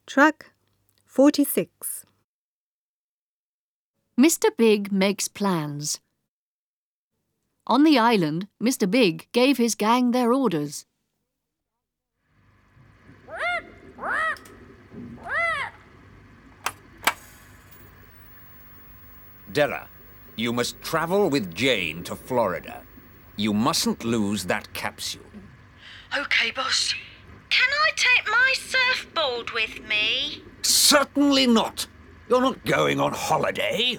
Track 46. Mr. Big makes plans. On the island, Mr. Big gave his gang their orders. Della, you must travel with Jane to Florida. You mustn't lose that capsule. OK, boss. Can I take my surfboard with me? Certainly not. You're not going on holiday.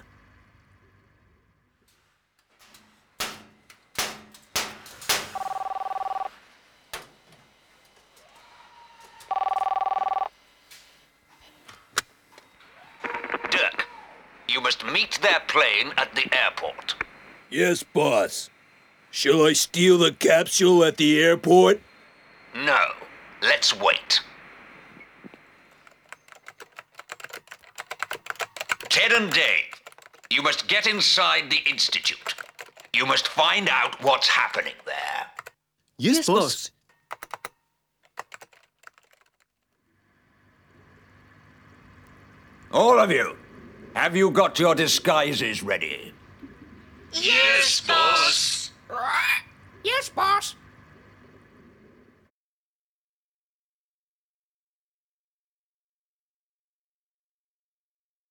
Dirk, you must meet their plane at the airport. Yes, boss. Shall I steal the capsule at the airport? No, let's wait. Ted and Dave, you must get inside the Institute. You must find out what's happening there. Yes, boss. All of you, have you got your disguises ready? Yes, boss.